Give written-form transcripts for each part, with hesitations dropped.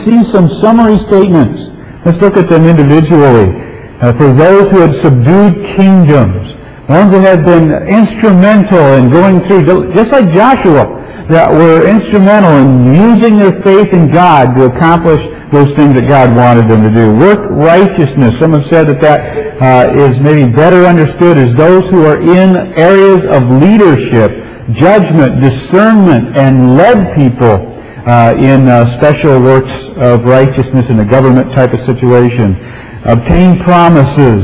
see some summary statements. Let's look at them individually. For those who had subdued kingdoms, ones that had been instrumental in going through, just like Joshua, that were instrumental in using their faith in God to accomplish those things that God wanted them to do. Work righteousness. Some have said that is maybe better understood as those who are in areas of leadership, judgment, discernment, and led people in special works of righteousness in a government type of situation. Obtain promises.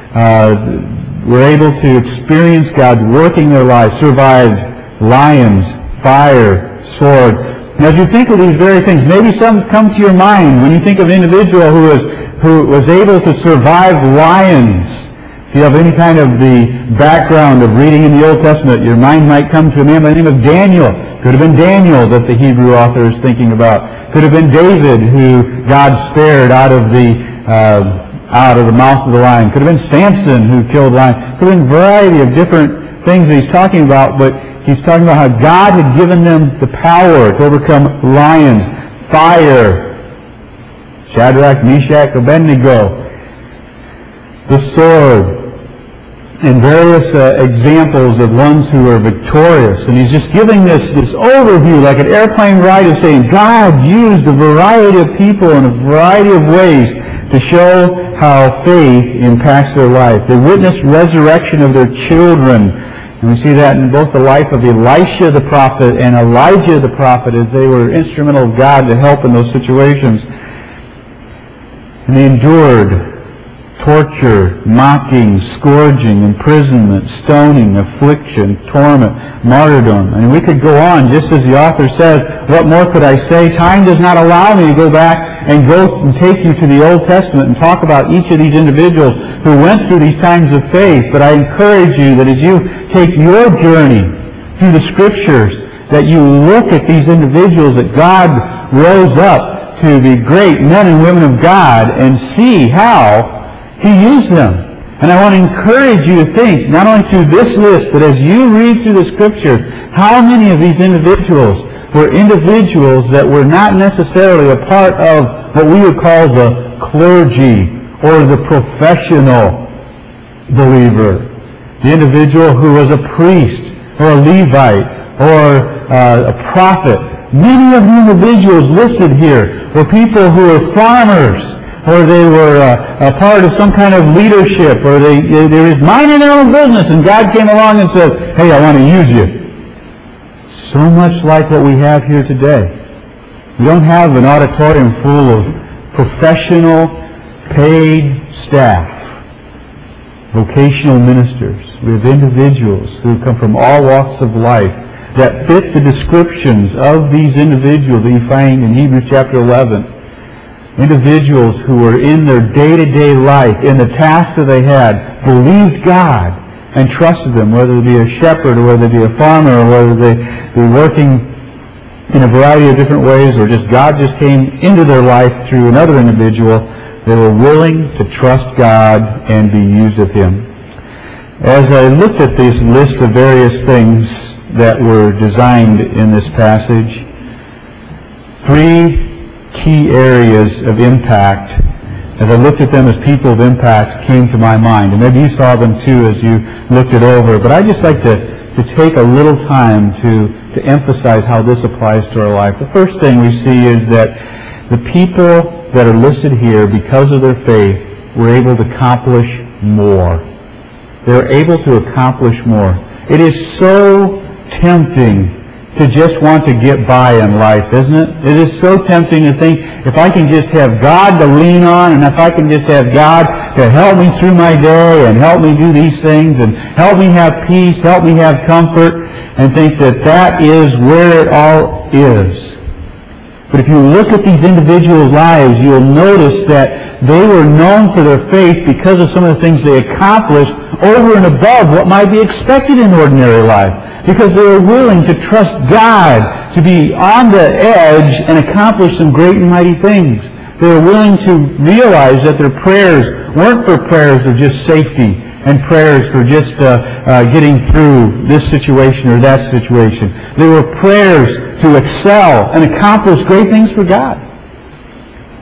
Were able to experience God's work in their lives. Survived lions, fire, sword. And as you think of these various things, maybe some come to your mind when you think of an individual who was able to survive lions. If you have any kind of the background of reading in the Old Testament, your mind might come to a man by the name of Daniel. Could have been Daniel that the Hebrew author is thinking about. Could have been David, who God spared out of the mouth of the lion. Could have been Samson, who killed lions. Could have been a variety of different things that he's talking about, but he's talking about how God had given them the power to overcome lions, fire, Shadrach, Meshach, Abednego, the sword, and various examples of ones who are victorious. And he's just giving this overview, like an airplane ride, of saying God used a variety of people in a variety of ways to show how faith impacts their life. They witnessed resurrection of their children. And we see that in both the life of Elisha the prophet and Elijah the prophet, as they were instrumental of God to help in those situations. And they endured torture, mocking, scourging, imprisonment, stoning, affliction, torment, martyrdom. And we could go on, just as the author says. What more could I say? Time does not allow me to go back and take you to the Old Testament and talk about each of these individuals who went through these times of faith. But I encourage you that as you take your journey through the Scriptures, that you look at these individuals that God rose up to be great men and women of God and see how He used them. And I want to encourage you to think, not only through this list, but as you read through the Scriptures, how many of these individuals were individuals that were not necessarily a part of what we would call the clergy or the professional believer. The individual who was a priest or a Levite or a prophet. Many of the individuals listed here were people who were farmers, or they were a part of some kind of leadership, or they were minding their own business, and God came along and said, hey, I want to use you. So much like what we have here today. We don't have an auditorium full of professional, paid staff, vocational ministers. We have individuals who come from all walks of life that fit the descriptions of these individuals that you find in Hebrews chapter 11. Individuals who were in their day-to-day life, in the task that they had, believed God and trusted them, whether they be a shepherd or whether they be a farmer or whether they be working in a variety of different ways, or just God just came into their life through another individual. They were willing to trust God and be used of Him. As I looked at this list of various things that were designed in this passage, three key areas of impact, as I looked at them as people of impact, came to my mind. And maybe you saw them too as you looked it over. But I'd just like to take a little time to emphasize how this applies to our life. The first thing we see is that the people that are listed here, because of their faith, were able to accomplish more. They're able to accomplish more. It is so tempting to just want to get by in life, isn't it? It is so tempting to think, if I can just have God to lean on, and if I can just have God to help me through my day and help me do these things and help me have peace, help me have comfort, and think that that is where it all is. But if you look at these individuals' lives, you'll notice that they were known for their faith because of some of the things they accomplished over and above what might be expected in ordinary life. Because they were willing to trust God to be on the edge and accomplish some great and mighty things. They were willing to realize that their prayers weren't for prayers of just safety and prayers for just getting through this situation or that situation. They were prayers to excel and accomplish great things for God.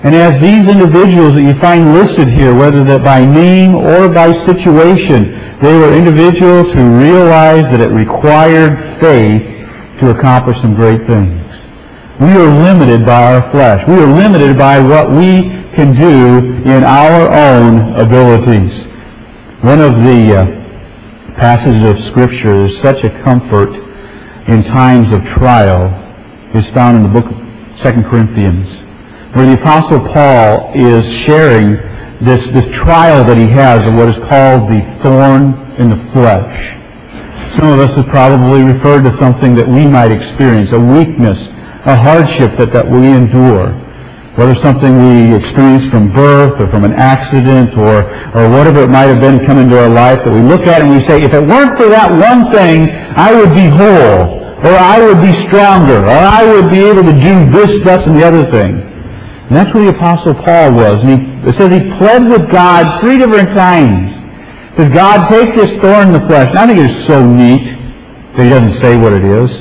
And as these individuals that you find listed here, whether that by name or by situation, they were individuals who realized that it required faith to accomplish some great things. We are limited by our flesh. We are limited by what we can do in our own abilities. One of the passages of Scripture is such a comfort in times of trial is found in the book of 2 Corinthians, where the Apostle Paul is sharing this trial that he has of what is called the thorn in the flesh. Some of us have probably referred to something that we might experience, a weakness, a hardship that we endure. Whether something we experience from birth or from an accident or whatever it might have been come into our life that we look at and we say, if it weren't for that one thing, I would be whole, or I would be stronger, or I would be able to do this, that, and the other thing. And that's where the Apostle Paul was. And it says he pled with God 3 different times. He says, God, take this thorn in the flesh. And I think it's so neat that he doesn't say what it is.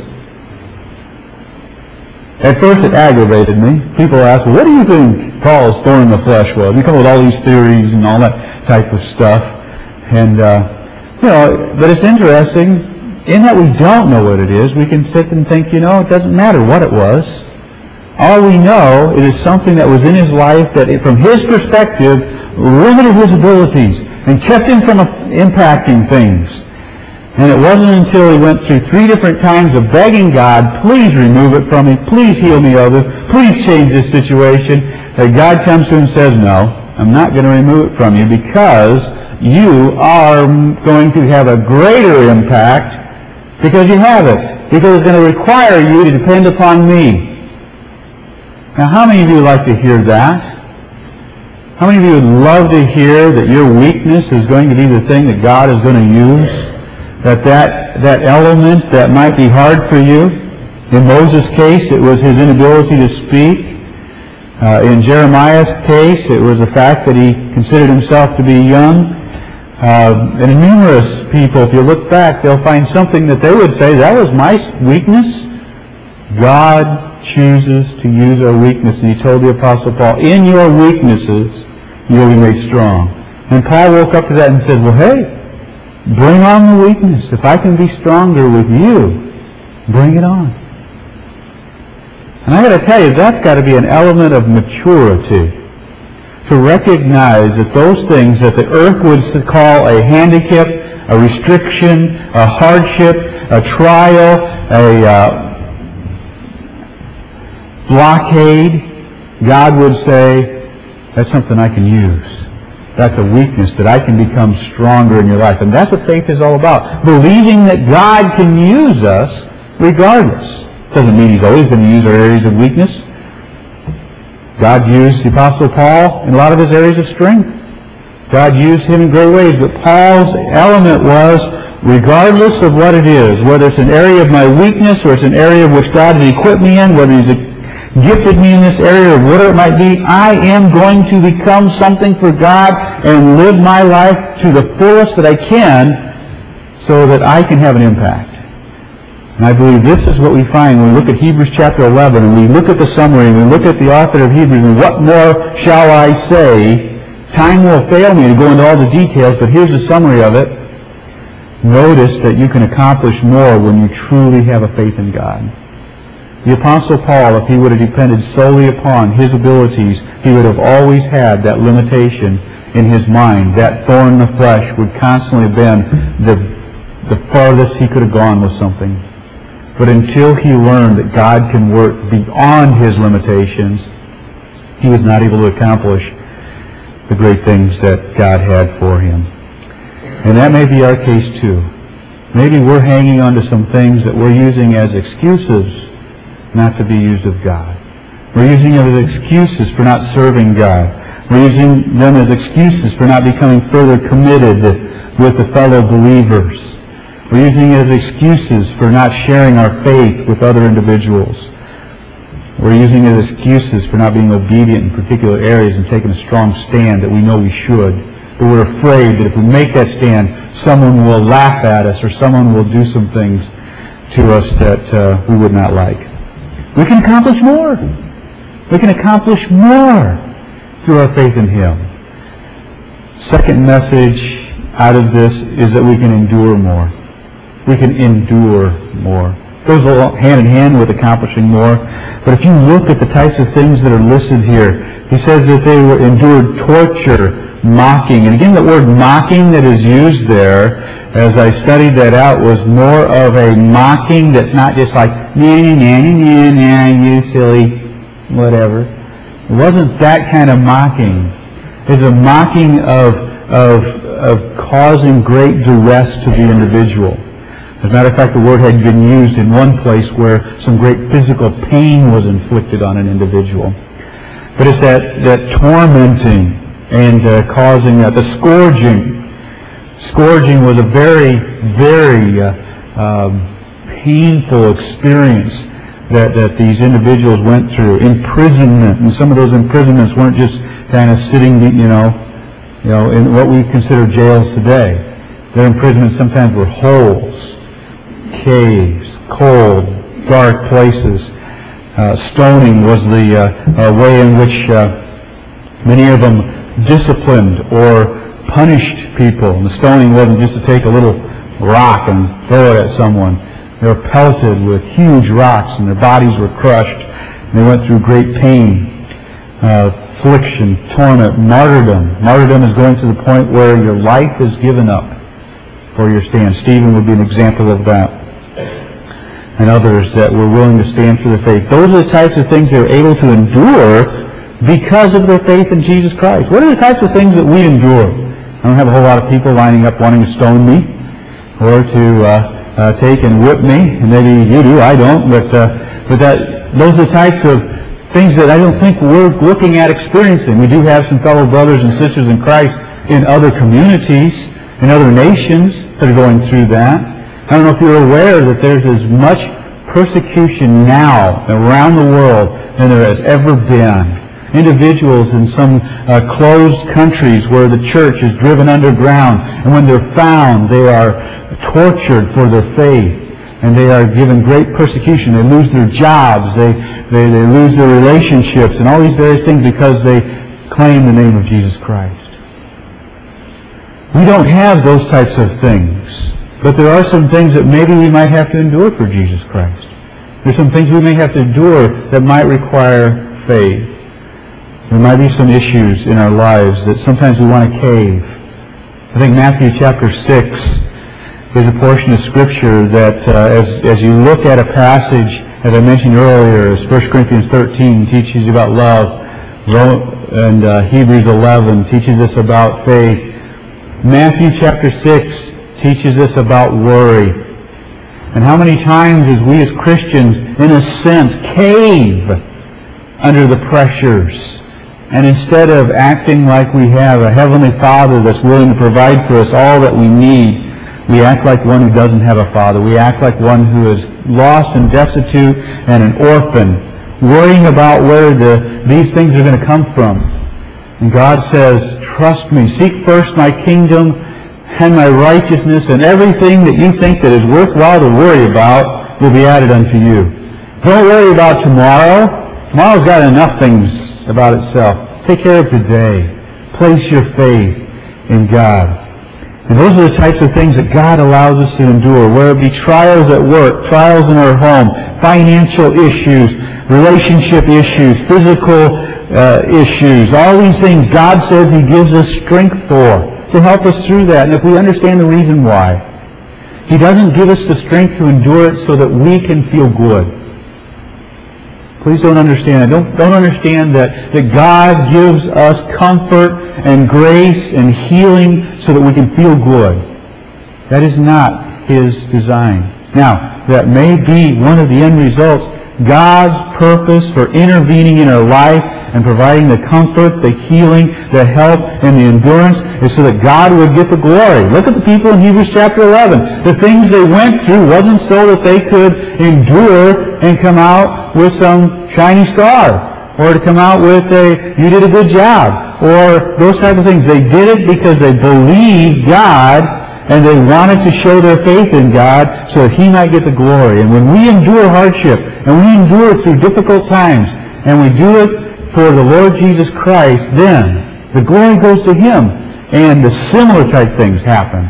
At first it aggravated me. People ask, well, what do you think Paul's thorn in the flesh was? We come up with all these theories and all that type of stuff. And, but it's interesting. In that we don't know what it is, we can sit and think, it doesn't matter what it was. All we know, it is something that was in his life that, from his perspective, limited his abilities and kept him from impacting things. And it wasn't until he went through 3 different times of begging God, please remove it from me, please heal me of this, please change this situation, that God comes to him and says, no, I'm not going to remove it from you because you are going to have a greater impact because you have it. Because it's going to require you to depend upon me. Now, how many of you would like to hear that? How many of you would love to hear that your weakness is going to be the thing that God is going to use? That element that might be hard for you. In Moses' case, it was his inability to speak. In Jeremiah's case, it was the fact that he considered himself to be young. And in numerous people, if you look back, they'll find something that they would say, that was my weakness. God chooses to use our weakness. And he told the Apostle Paul, in your weaknesses, you'll be made strong. And Paul woke up to that and said, well, hey, bring on the weakness. If I can be stronger with you, bring it on. And I got to tell you, that's got to be an element of maturity. To recognize that those things that the earth would call a handicap, a restriction, a hardship, a trial, a blockade, God would say, that's something I can use. That's a weakness that I can become stronger in your life. And that's what faith is all about. Believing that God can use us regardless. Doesn't mean He's always going to use our areas of weakness. God used the Apostle Paul in a lot of his areas of strength. God used him in great ways. But Paul's element was, regardless of what it is, whether it's an area of my weakness or it's an area of which God has equipped me in, whether He's gifted me in this area or whatever it might be, I am going to become something for God and live my life to the fullest that I can so that I can have an impact. And I believe this is what we find when we look at Hebrews chapter 11 and we look at the summary and we look at the author of Hebrews and what more shall I say? Time will fail me to go into all the details, but here's the summary of it. Notice that you can accomplish more when you truly have a faith in God. The Apostle Paul, if he would have depended solely upon his abilities, he would have always had that limitation in his mind. That thorn in the flesh would constantly have been the farthest he could have gone with something. But until he learned that God can work beyond his limitations, he was not able to accomplish the great things that God had for him. And that may be our case too. Maybe we're hanging on to some things that we're using as excuses not to be used of God. We're using them as excuses for not serving God. We're using them as excuses for not becoming further committed with the fellow believers. We're using it as excuses for not sharing our faith with other individuals. We're using it as excuses for not being obedient in particular areas and taking a strong stand that we know we should. But we're afraid that if we make that stand, someone will laugh at us or someone will do some things to us that we would not like. We can accomplish more. We can accomplish more through our faith in Him. Second message out of this is that we can endure more. We can endure more. It goes hand in hand with accomplishing more. But if you look at the types of things that are listed here, he says that they endured torture, mocking. And again, the word mocking that is used there, as I studied that out, was more of a mocking that's not just like, you silly, whatever. It wasn't that kind of mocking. It's a mocking of causing great duress to the individual. As a matter of fact, the word had been used in one place where some great physical pain was inflicted on an individual. But it's that tormenting and causing the scourging. Scourging was a very, very painful experience that these individuals went through. Imprisonment, and some of those imprisonments weren't just kind of sitting, in what we consider jails today. Their imprisonments sometimes were holes, caves, cold, dark places. Stoning was the way in which many of them disciplined or punished people. And the stoning wasn't just to take a little rock and throw it at someone. They were pelted with huge rocks and their bodies were crushed. And they went through great pain, affliction, torment, martyrdom. Martyrdom is going to the point where your life is given up for your stand. Stephen would be an example of that. And others that were willing to stand for the faith. Those are the types of things they were able to endure because of their faith in Jesus Christ. What are the types of things that we endure? I don't have a whole lot of people lining up wanting to stone me or to take and whip me. And maybe you do, I don't. But those are the types of things that I don't think we're looking at experiencing. We do have some fellow brothers and sisters in Christ in other communities, in other nations that are going through that. I don't know if you're aware that there's as much persecution now around the world than there has ever been. Individuals in some closed countries where the church is driven underground, and when they're found, they are tortured for their faith, and they are given great persecution. They lose their jobs, they lose their relationships, and all these various things because they claim the name of Jesus Christ. We don't have those types of things. But there are some things that maybe we might have to endure for Jesus Christ. There's some things we may have to endure that might require faith. There might be some issues in our lives that sometimes we want to cave. I think Matthew chapter 6 is a portion of Scripture that as you look at a passage, as I mentioned earlier, as 1 Corinthians 13 teaches you about love, and Hebrews 11 teaches us about faith. Matthew chapter 6 teaches us about worry. And how many times as we as Christians, in a sense, cave under the pressures. And instead of acting like we have a Heavenly Father that's willing to provide for us all that we need, we act like one who doesn't have a father. We act like one who is lost and destitute and an orphan, worrying about where these things are going to come from. And God says, trust me, seek first my kingdom and my righteousness, and everything that you think that is worthwhile to worry about will be added unto you. Don't worry about tomorrow. Tomorrow's got enough things about itself. Take care of today. Place your faith in God. And those are the types of things that God allows us to endure, whether it be trials at work, trials in our home, financial issues, relationship issues, physical issues. All these things God says He gives us strength for, to help us through that. And if we understand the reason why, He doesn't give us the strength to endure it so that we can feel good. Please don't understand. Don't understand that God gives us comfort and grace and healing so that we can feel good. That is not His design. Now, that may be one of the end results. God's purpose for intervening in our life and providing the comfort, the healing, the help, and the endurance is so that God would get the glory. Look at the people in Hebrews chapter 11. The things they went through wasn't so that they could endure and come out with some shiny star, or to come out with you did a good job, or those type of things. They did it because they believed God, and they wanted to show their faith in God so that He might get the glory. And when we endure hardship, and we endure through difficult times, and we do it for the Lord Jesus Christ, then the glory goes to Him. And the similar type things happen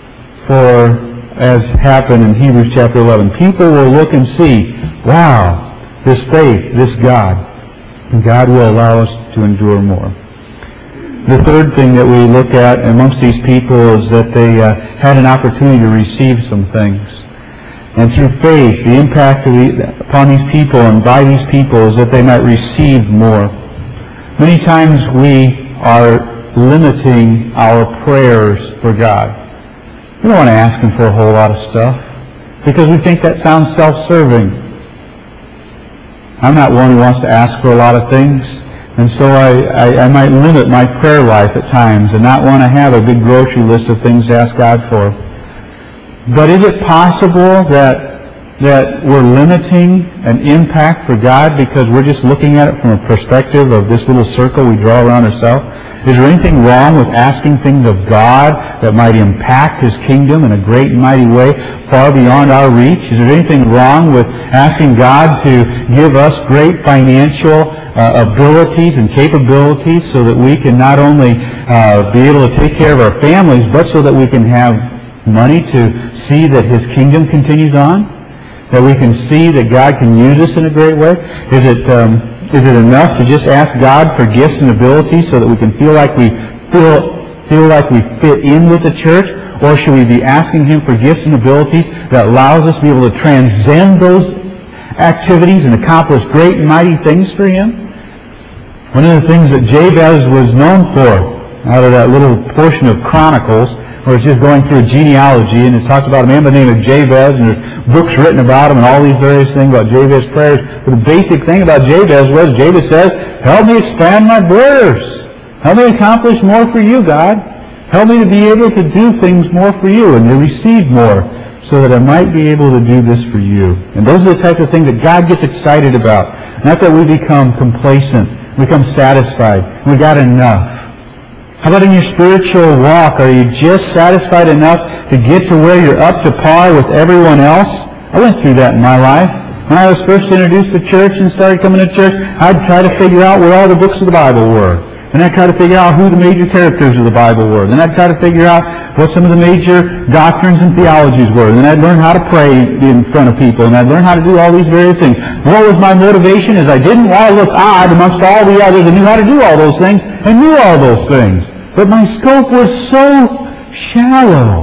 as happened in Hebrews chapter 11. People will look and see, wow, this faith, this God. And God will allow us to endure more. The third thing that we look at amongst these people is that they had an opportunity to receive some things. And through faith, the impact upon these people and by these people is that they might receive more. Many times we are limiting our prayers for God. We don't want to ask Him for a whole lot of stuff because we think that sounds self-serving. I'm not one who wants to ask for a lot of things, and so I might limit my prayer life at times and not want to have a big grocery list of things to ask God for. But is it possible that we're limiting an impact for God because we're just looking at it from a perspective of this little circle we draw around ourselves? Is there anything wrong with asking things of God that might impact His kingdom in a great and mighty way far beyond our reach? Is there anything wrong with asking God to give us great financial abilities and capabilities so that we can not only be able to take care of our families, but so that we can have money to see that His kingdom continues on? That we can see that God can use us in a great way? Is it enough to just ask God for gifts and abilities so that we can feel like we fit in with the church? Or should we be asking Him for gifts and abilities that allows us to be able to transcend those activities and accomplish great and mighty things for Him? One of the things that Jabez was known for, out of that little portion of Chronicles, where it's just going through a genealogy, and it talks about a man by the name of Jabez, and there's books written about him and all these various things about Jabez's prayers. But the basic thing about Jabez was, Jabez says, help me expand my borders. Help me accomplish more for you, God. Help me to be able to do things more for you and to receive more so that I might be able to do this for you. And those are the type of things that God gets excited about. Not that we become complacent, become satisfied. We got enough. How about in your spiritual walk? Are you just satisfied enough to get to where you're up to par with everyone else? I went through that in my life. When I was first introduced to church and started coming to church, I'd try to figure out where all the books of the Bible were. And I'd try to figure out who the major characters of the Bible were. Then I'd try to figure out what some of the major doctrines and theologies were. Then I'd learn how to pray in front of people. And I'd learn how to do all these various things. What was my motivation? Is I didn't want to look odd amongst all the others that knew how to do all those things and knew all those things. But my scope was so shallow.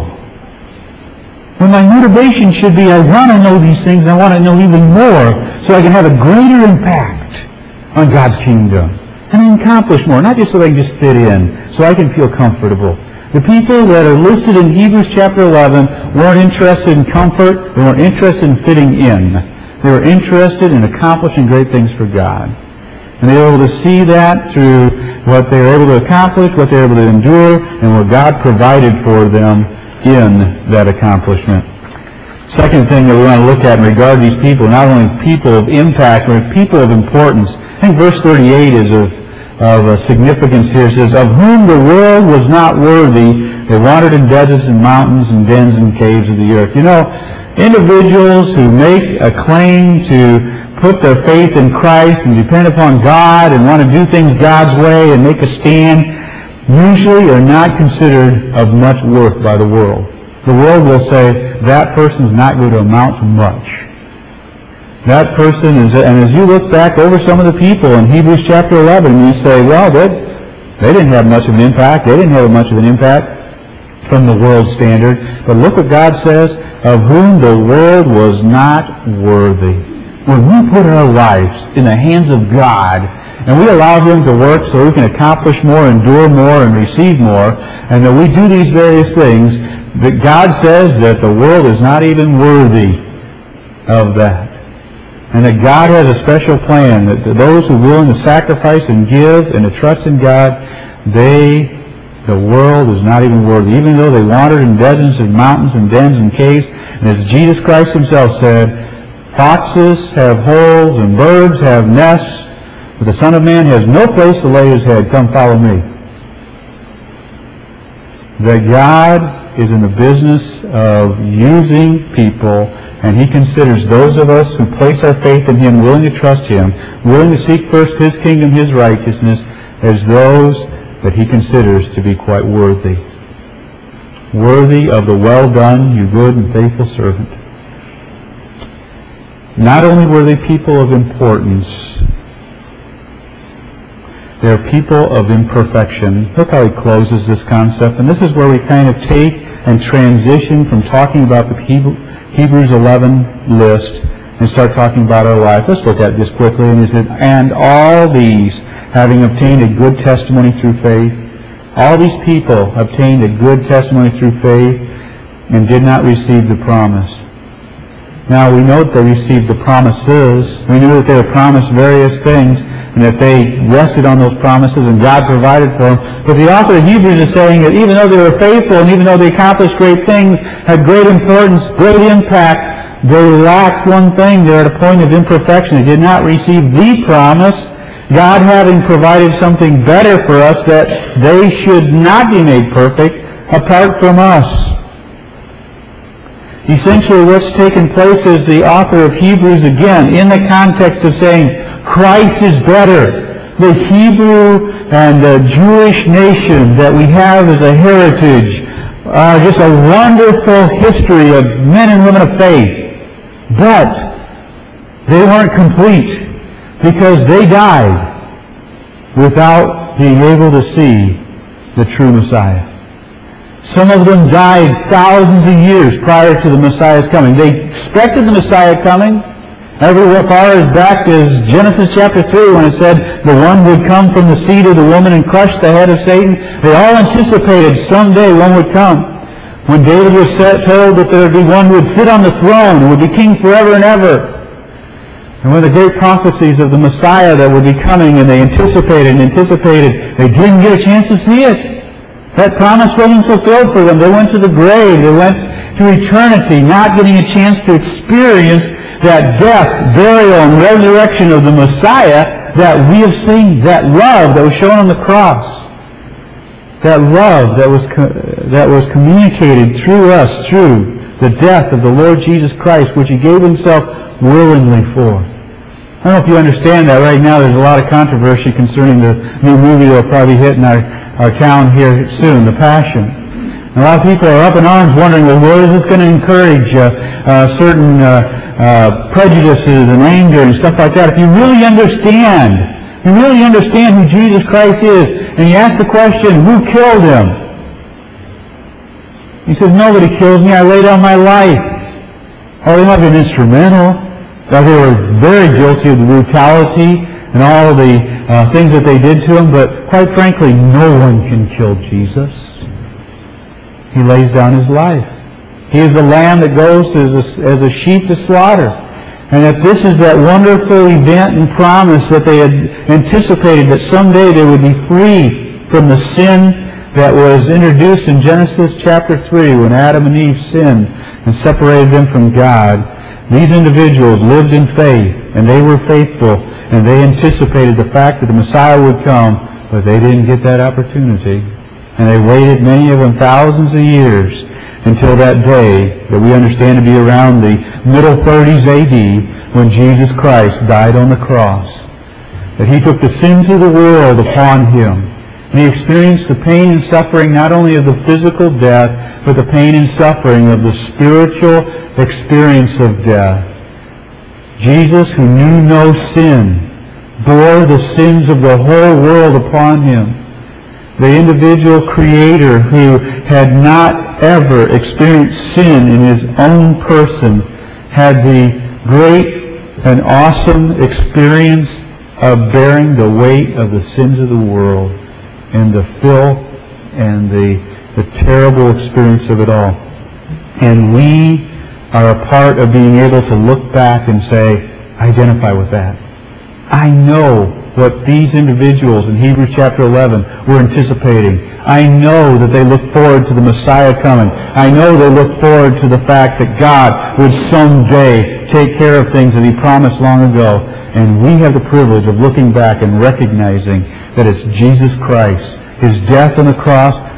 When my motivation should be, I want to know these things, I want to know even more so I can have a greater impact on God's kingdom. And accomplish more, not just so I can just fit in, so I can feel comfortable. The people that are listed in Hebrews chapter 11 weren't interested in comfort, they weren't interested in fitting in. They were interested in accomplishing great things for God. And they were able to see that through what they were able to accomplish, what they were able to endure, and what God provided for them in that accomplishment. Second thing that we want to look at in regard to these people, not only people of impact, but people of importance. I think verse 38 is of significance here. It says, of whom the world was not worthy, they wandered in deserts and mountains and dens and caves of the earth. You know, individuals who make a claim to put their faith in Christ and depend upon God and want to do things God's way and make a stand, usually are not considered of much worth by the world. The world will say, that person's not going to amount to much. That person is, and as you look back over some of the people in Hebrews chapter 11, you say, well, they didn't have much of an impact. They didn't have much of an impact from the world's standard. But look what God says, of whom the world was not worthy. When we put our lives in the hands of God, and we allow Him to work so we can accomplish more, endure more, and receive more, and that we do these various things, that God says that the world is not even worthy of that. And that God has a special plan, that those who are willing to sacrifice and give and to trust in God, the world is not even worthy. Even though they wandered in deserts and mountains and dens and caves, and as Jesus Christ Himself said, foxes have holes and birds have nests, but the Son of Man has no place to lay His head. Come follow me. That God is in the business of using people, and He considers those of us who place our faith in Him, willing to trust Him, willing to seek first His kingdom, His righteousness, as those that He considers to be quite worthy. Worthy of the well done, you good and faithful servant. Not only were they people of importance, they're people of imperfection. Look how he closes this concept. And this is where we kind of take and transition from talking about the Hebrews 11 list and start talking about our life. Let's look at it just quickly. And he said, and all these, having obtained a good testimony through faith, all these people obtained a good testimony through faith and did not receive the promise. Now we know that they received the promises. We knew that they were promised various things and that they rested on those promises and God provided for them. But the author of Hebrews is saying that even though they were faithful and even though they accomplished great things, had great importance, great impact, they lacked one thing. They're at a point of imperfection. They did not receive the promise. God having provided something better for us, that they should not be made perfect apart from us. Essentially what's taken place is the author of Hebrews, again, in the context of saying Christ is better. The Hebrew and the Jewish nation that we have as a heritage are just a wonderful history of men and women of faith. But they weren't complete because they died without being able to see the true Messiah. Some of them died thousands of years prior to the Messiah's coming. They expected the Messiah coming. As far as back as Genesis chapter 3 when it said the one would come from the seed of the woman and crush the head of Satan. They all anticipated someday one would come. When David was told that there would be one who would sit on the throne and would be king forever and ever. And one of the great prophecies of the Messiah that would be coming, and they anticipated, they didn't get a chance to see it. That promise wasn't fulfilled for them. They went to the grave. They went to eternity, not getting a chance to experience that death, burial, and resurrection of the Messiah that we have seen, that love that was shown on the cross, that love that was communicated through us, through the death of the Lord Jesus Christ, which He gave Himself willingly for. I don't know if you understand that right now. There's a lot of controversy concerning the new movie that will probably hit in our town here soon, The Passion. And a lot of people are up in arms wondering, well, where is this going to encourage certain prejudices and anger and stuff like that? If you really understand who Jesus Christ is, and you ask the question, who killed Him? He says, nobody kills me. I lay down my life. Oh, they might have been instrumental. They were very guilty of the brutality and all the things that they did to Him, but quite frankly, no one can kill Jesus. He lays down His life. He is the lamb that goes as a sheep to slaughter. And that this is that wonderful event and promise that they had anticipated, that someday they would be free from the sin that was introduced in Genesis chapter 3 when Adam and Eve sinned and separated them from God. These individuals lived in faith, and they were faithful, and they anticipated the fact that the Messiah would come, but they didn't get that opportunity. And they waited, many of them, thousands of years until that day that we understand to be around the middle 30s A.D. when Jesus Christ died on the cross. That He took the sins of the world upon Him. And He experienced the pain and suffering not only of the physical death, but the pain and suffering of the spiritual experience of death. Jesus, who knew no sin, bore the sins of the whole world upon Him. The individual Creator who had not ever experienced sin in His own person had the great and awesome experience of bearing the weight of the sins of the world and the filth and the terrible experience of it all. And we are a part of being able to look back and say, identify with that. I know what these individuals in Hebrews chapter 11 were anticipating. I know that they look forward to the Messiah coming. I know they look forward to the fact that God would someday take care of things that He promised long ago. And we have the privilege of looking back and recognizing that it's Jesus Christ, His death on the cross,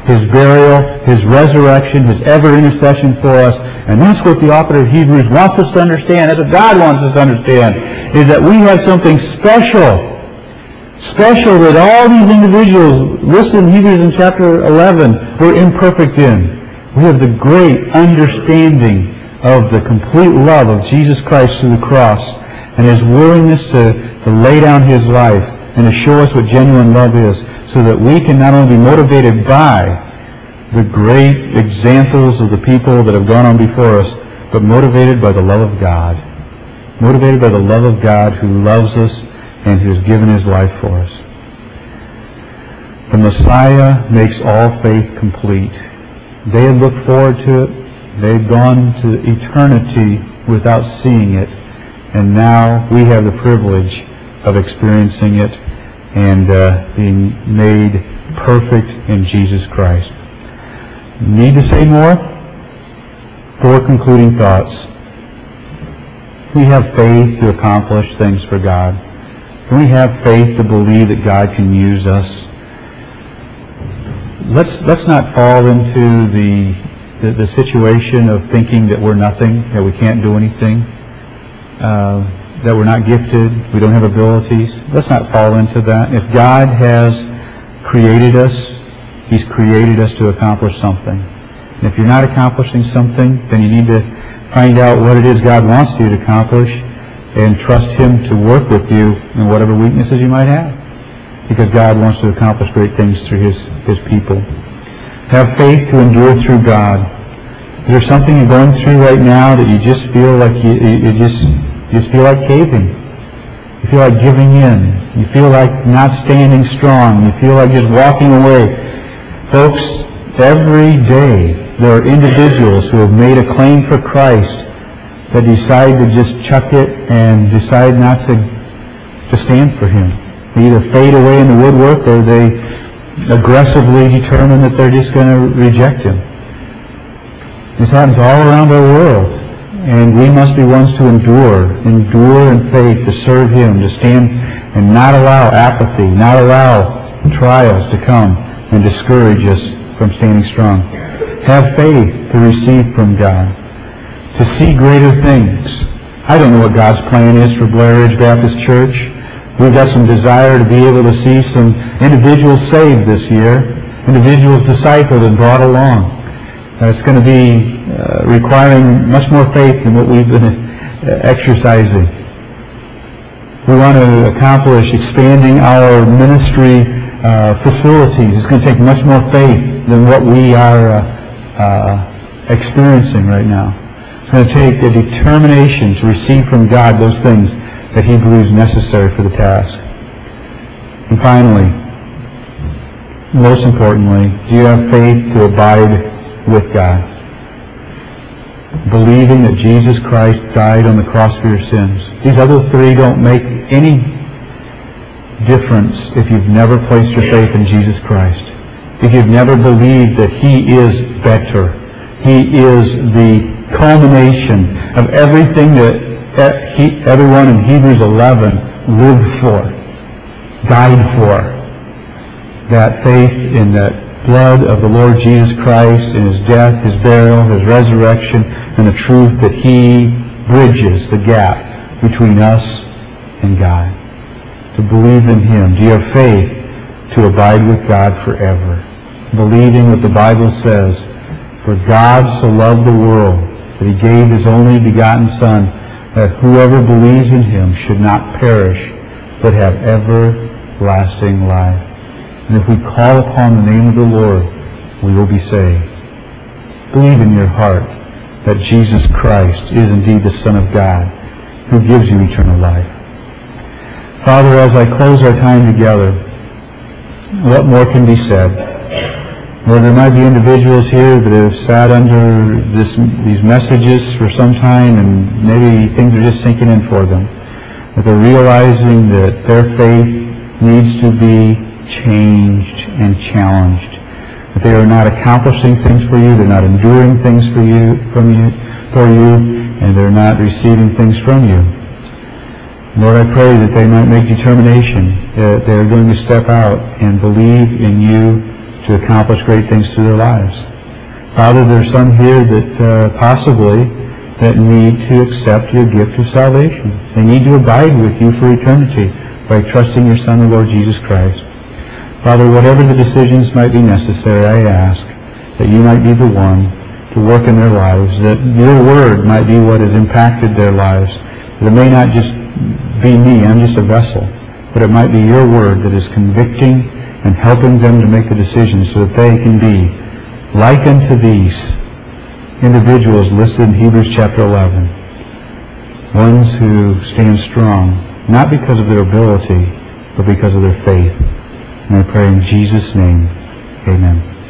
His burial, His resurrection, His ever intercession for us. And that's what the author of Hebrews wants us to understand. That's what God wants us to understand, is that we have something special. Special that all these individuals listed in Hebrews in chapter 11 were imperfect in. We have the great understanding of the complete love of Jesus Christ through the cross and His willingness to lay down His life and to show us what genuine love is, so that we can not only be motivated by the great examples of the people that have gone on before us, but motivated by the love of God. Motivated by the love of God who loves us and who has given His life for us. The Messiah makes all faith complete. They had looked forward to it. They had gone to eternity without seeing it. And now we have the privilege of experiencing it and being made perfect in Jesus Christ. Need to say more? 4 concluding thoughts. We have faith to accomplish things for God. We have faith to believe that God can use us. Let's not fall into the situation of thinking that we're nothing, that we can't do anything, that we're not gifted, we don't have abilities. Let's not fall into that. If God has created us, He's created us to accomplish something. And if you're not accomplishing something, then you need to find out what it is God wants you to accomplish and trust Him to work with you in whatever weaknesses you might have. Because God wants to accomplish great things through His people. Have faith to endure through God. Is there something you're going through right now that you just feel like you just feel like caving? You feel like giving in. You feel like not standing strong. You feel like just walking away. Folks, every day there are individuals who have made a claim for Christ that decide to just chuck it and decide not to stand for Him. They either fade away in the woodwork or they aggressively determine that they're just going to reject Him. This happens all around our world. And we must be ones to endure in faith, to serve Him, to stand and not allow apathy, not allow trials to come and discourage us from standing strong. Have faith to receive from God, to see greater things. I don't know what God's plan is for Blair Ridge Baptist Church. We've got some desire to be able to see some individuals saved this year, individuals discipled and brought along. It's going to be requiring much more faith than what we've been exercising. We want to accomplish expanding our ministry facilities. It's going to take much more faith than what we are experiencing right now. It's going to take a determination to receive from God those things that He believes necessary for the task. And finally, most importantly, do you have faith to abide with God? Believing that Jesus Christ died on the cross for your sins. These other three don't make any difference if you've never placed your faith in Jesus Christ. If you've never believed that He is better. He is the culmination of everything that everyone in Hebrews 11 lived for, died for. That faith in that blood of the Lord Jesus Christ, in His death, His burial, His resurrection, and the truth that He bridges the gap between us and God. To believe in Him. Do you have faith to abide with God forever? Believing what the Bible says, for God so loved the world that He gave His only begotten Son, that whoever believes in Him should not perish, but have everlasting life. And if we call upon the name of the Lord, we will be saved. Believe in your heart that Jesus Christ is indeed the Son of God, who gives you eternal life. Father, as I close our time together, what more can be said? Lord, there might be individuals here that have sat under these messages for some time, and maybe things are just sinking in for them. That they're realizing that their faith needs to be changed and challenged. That they are not accomplishing things for you, they're not enduring things for you, and they're not receiving things from you. Lord, I pray that they might make determination that they're going to step out and believe in you to accomplish great things through their lives. Father, there's some here that possibly that need to accept your gift of salvation. They need to abide with you for eternity by trusting your Son, the Lord Jesus Christ. Father, whatever the decisions might be necessary, I ask that you might be the one to work in their lives, that your word might be what has impacted their lives. That it may not just be me, I'm just a vessel, but it might be your word that is convicting and helping them to make the decisions so that they can be like unto these individuals listed in Hebrews chapter 11. Ones who stand strong, not because of their ability, but because of their faith. And I pray in Jesus' name, amen.